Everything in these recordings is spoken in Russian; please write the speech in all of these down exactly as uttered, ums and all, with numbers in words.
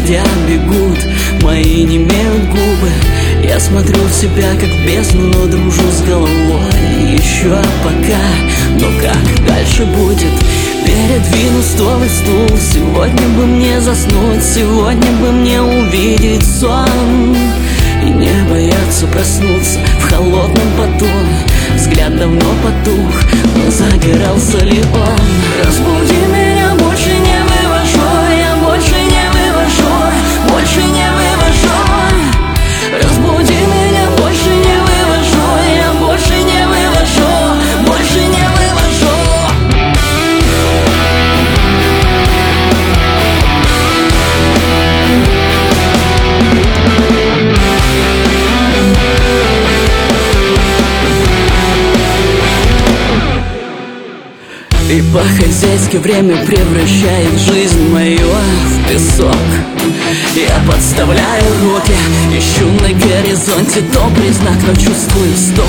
дождя бегут, мои не имеют губы. Я смотрю в себя как в бездну, но дружу с головой еще пока. Но как дальше будет? Передвину стол и стул. Сегодня бы мне заснуть, сегодня бы мне увидеть сон и не бояться проснуться в холодном поту. Взгляд давно потух, но загорался ли он? Разбуди меня, больше не вывожу, я больше не вывожу, больше не вывожу. Разбуди меня, больше не вывожу, я больше не вывожу, больше не вывожу. И по-хозяйски время превращает жизнь мою в песок. Я подставляю руки, ищу на горизонте добрый знак, но чувствую стоп.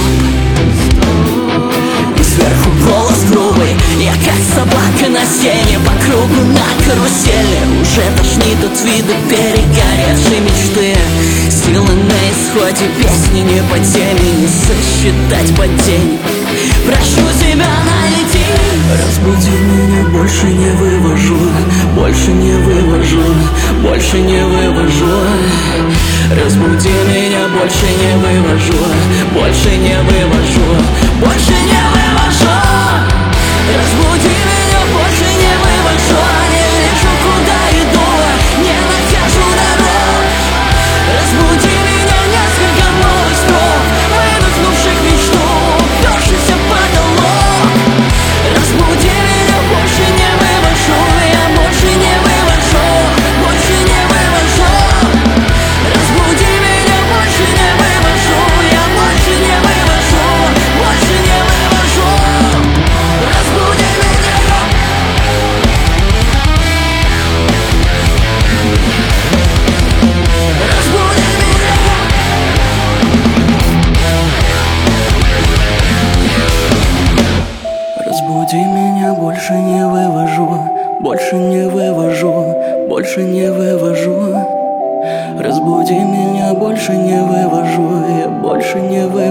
И сверху голос грубый, я как собака на сене, по кругу на карусели. Уже тошнит от вида перегоревшей мечты. Силы на исходе, песни не по теме, не сосчитать падений. Прошу тебя, налети. Разбуди меня, больше не вывожу, больше не вывожу, больше не вывожу. Разбуди меня, больше не вывожу, больше не вывожу, больше не вывожу. Разбуди меня, больше не вывожу, не вижу, куда иду, не нахожу дорог. Разбуди меня, несколько новых строк, выдохнувших мечту, упершихся в потолок. Разбуди меня, больше не вывожу, я больше не вывожу, больше не вывожу. Разбуди меня, больше не вывожу, я больше не вывожу, больше не вывожу. Разбуди меня. Разбуди меня. Разбуди меня, больше не вывожу, больше не вывожу, больше не вывожу. Разбуди меня, больше не вывожу, я больше не вывожу.